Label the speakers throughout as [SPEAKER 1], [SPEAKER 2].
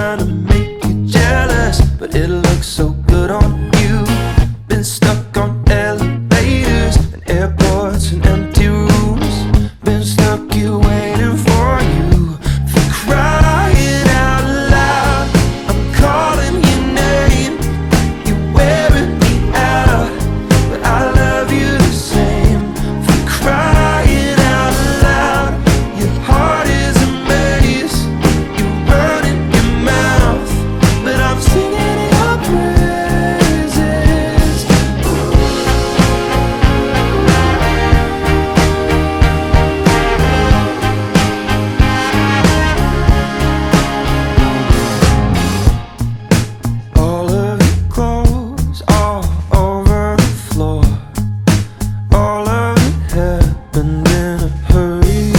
[SPEAKER 1] trying to make you jealous, but it looks so good on you. Been stuck on elevators and airports and empty rooms. Been stuck here waiting for you. For crying out loud, I'm calling your name. You're wearing me out, but I love you the same. For crying out loud, your heart is a maze. You run in your mouth, but I'm singing your praises. All of your clothes all over the floor. All of it happened in a hurry.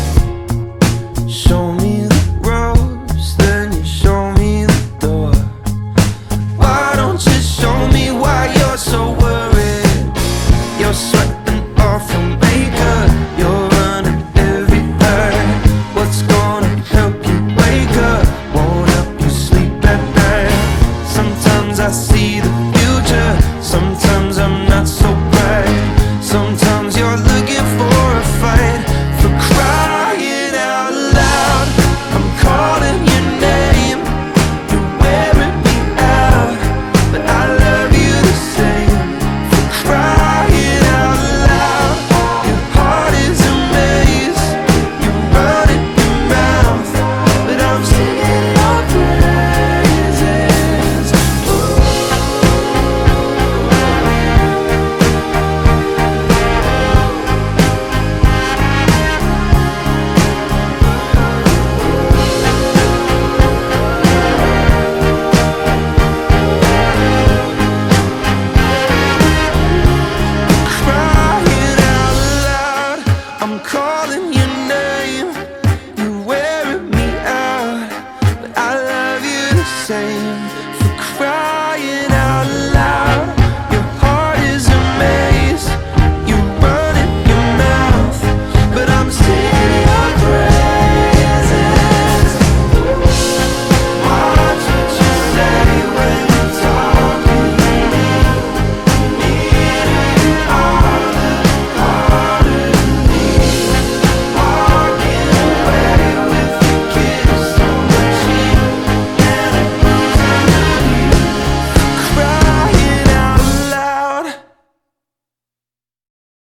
[SPEAKER 1] Show me the ropes, then you show me the door. Why don't you show me why you're so worried? You're sweating off your makeup, you're running everywhere. What's gonna help you wake up? Won't help you sleep at night. Sometimes I see the future, sometimes I'm not so bright. Sometimes you're looking for a fight. For crying out loud, I'm calling your name. You're wearing me out, but I love you the same. For crying out loud, your heart is a maze. You run in your mouth, but I'm singing your praises. Crying out loud, I'm calling your name. You're wearing me out, but I love you the same.